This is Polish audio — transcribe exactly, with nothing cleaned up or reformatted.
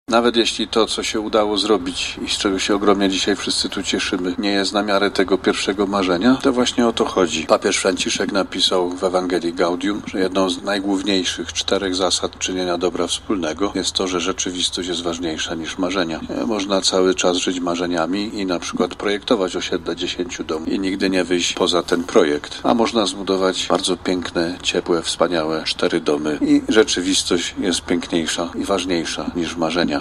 Nawet jeśli to, co się udało zrobić i z czego się ogromnie dzisiaj wszyscy tu cieszymy, nie jest na miarę tego pierwszego marzenia, to właśnie o to chodzi. Papież Franciszek napisał w Ewangelii Gaudium, że jedną z najgłówniejszych czterech zasad czynienia dobra wspólnego jest to, że rzeczywistość jest ważniejsza niż marzenia. Można cały czas żyć marzeniami i na przykład projektować osiedle dziesięciu domów i nigdy nie wyjść poza ten projekt. A można zbudować bardzo piękne, ciepłe, wspaniałe cztery domy i rzeczywistość jest piękniejsza i ważniejsza niż marzenia.